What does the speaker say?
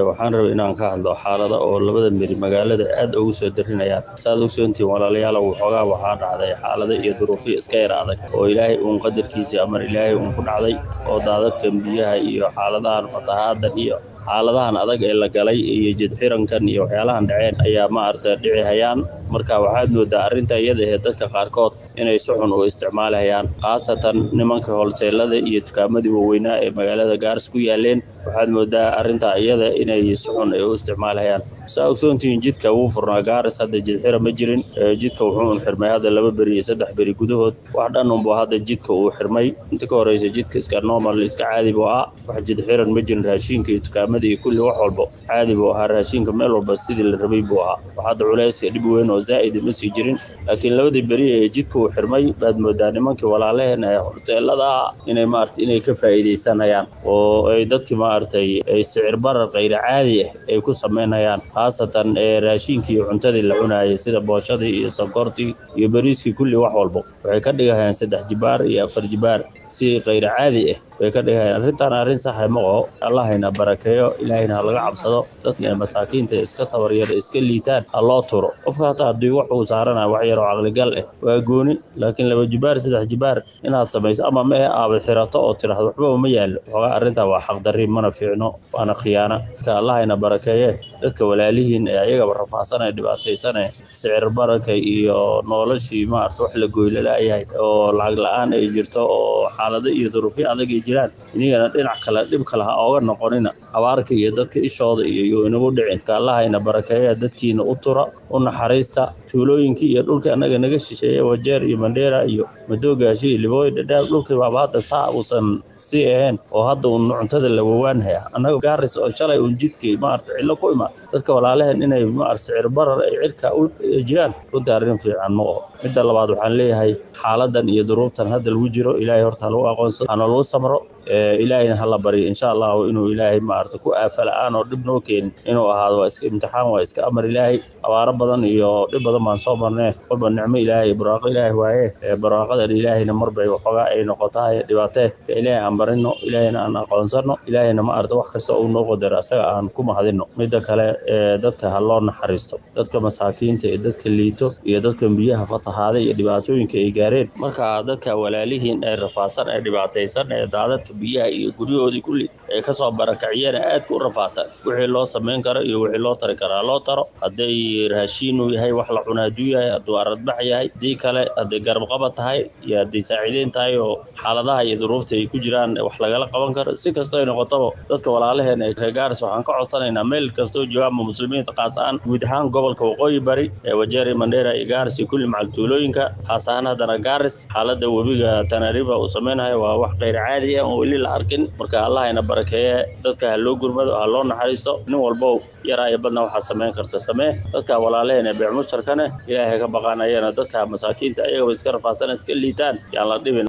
waxaan rabay inaan ka hadlo xaalada oo labada miri magaalada aad ugu soo darinayaan saad ogsoontiin walaalayaal waxoogaa waxaa dhacday xaalada iyo duruufyo iska yar adag oo ilaahay uun qadarkiisa amar ilaahay uun ku dhacday oo daadadkan biyaha iyo xaaladahan fatahaadan iyo xaaladahan adag ee la galay iyo jid xirankan iyo waxyaalahan dhaceen ayaa maaragtay dhici hayaan marka waxaad moodaa arrinta iyada ee dadka qaarkood inay si xun u isticmaalayaan khaasatan nimanka holseelada iyo dukaamadii waaweynaa ee magaalada Gaaris ku yaaleen waxaad moodaa arrinta iyada inay si xun u isticmaalayaan saa ogsoontiin jidka uu furnaa Gaaris hadda jid xira ma jirin jidka wuxuu xirmay hadda 2 bari iyo 3 bari gudahood wax dhan unba hadda jidka uu xirmay inta ka horeysa jidka iska normal iska caadi buu ah wax jid xiran ma jirin raashinka iyo dukaamadii iyo kulli wax walba caadi buu ahaa raashinka meel walba sidii la rabay buu ahaa waxaad culayska dib weyn oo zaa'id ma sii jirin laakiin 2 bari ee jidka uu xirmay baad moodaa nimankii walaalaheen ee hoteelada inay maartay inay ka faa'iideysanayaan oo ay dadkii maartay ay sicir barar qayr caadi ah ay ku sameynayaan khaasatan raashinkii iyo cuntadii la cunaayay sida booshadii iyo sonkortii iyo bariiskii kulli wax walba waxay ka dhigayaan 3 jibaar iyo 4 jibaar si qayr caadi ah way ka dhigayaan arrintan arrin sax ah ma oo Allahayna barakeeyo ilaahayna laga cabsado dadka masaakiinta iska tabaryar iska liitaan Allah turo qofka haddii wax uu saarana wax yar oo aqli gal ah waa gooni laakiin 2 jibaar 3 jibaar inaad samayso ama ma aad xirato oo tiraahdo waxba ma yaalo waxa arrinta waa xaq darri mana fiicno waana khiyaano ka Allahayna barakeeyo dadka walaalihiin ee ayaga rafaasana dhibaataysan sicir baraka iyo noloshii maartay wax la gooylaayay oo lacag la'aan ay jirto oo xaalado iyo duruufyo adag ay jiraan inagana dhinac kale dib kale ha ooga noqonina abaarka iyo dadka ishooda iyo inagu dhicin ka Allahayna barakeeyo dadkiina u tura u naxariista tuulooyinkii iyo dhulka anaga naga shisheeyay Wajeer iyo Mandheera iyo Madoogashi Libooy dhadhaab dhulka waa hadda saa uusan si ahayn oo hadda uu cuntada la wawaanhay anaga Gaaris oo shalay uu jidkii maartay ila ku imaad dadka walaalaheen inay sicir barar ay cirka u jiraan runta arrin fiican ma oo midda labaad waxaan leeyahay xaaladan iyo duruuftan hadda lagu jiro ilaahay horta lagu aqoonsado ana loo samro ilaahayna hala bari insha Allah inuu ilaahay maartay ku aafala aan oo dib noo keen inuu ahaado iska imtixaan waa iska amar ilaahay abaara badan iyo dib badan baan soo marnay qolba nicmo ilaahay barwaaqo ilaahay waaye barwaaqada ilaahayna marbay waxoogaa ay noqotahay dhibaato ka ilaahay aan barino ilaahayna aan aqoonsano ilaahayna maartay wax kasta uu noo qodar asaga aan ku mahadino midda kale dadka ha loo naxariisto dadka masaakiinta ee dadka liito iyo dadka biyaha fatahaaday iyo dhibaatooyinka ay gaareen marka dadka walaalihiin ay rafaasan ay dhibaataysan ee daadadka biyaha iyo guryahoodii kulli ee ka soo barakaciyeen aad ku rafaasan wixii loo sameyn karo iyo wixii loo tari karo loo taro haday raashin uu yahay wax la cunaadu yahay adoo aradbax yahay dii kale haday garab qabad tahay iyo haday saaciideyn tahay oo xaaladaha iyo duruufta ay ku jiraan wax laga qaban karo si kasto ay noqoto dadka walaalaheen ee Gaaris waxaan ka codsanaynaa meel kasto jooga muslimiinta qaasaan guud ahaan gobolka Waqooyi Bari ee Wajeer Mandheera iyo Gaaris kulli macaltuulooyinka qaasaan hadana Gaaris xaalada wabiga Tanariba uu sameynayo waa wax qayr caadi ah oo wali la arkin marka Allahayna barakeeyo dadka loo gurmado loo naxariisto nin walba yaraa badna waxa sameyn karta samee dadka walaalaheen ee beec mushtarkana ilaahay ka baqanayana dadka masaakiinta ayaga iska rafaasan iska liitaan yaan la dhibin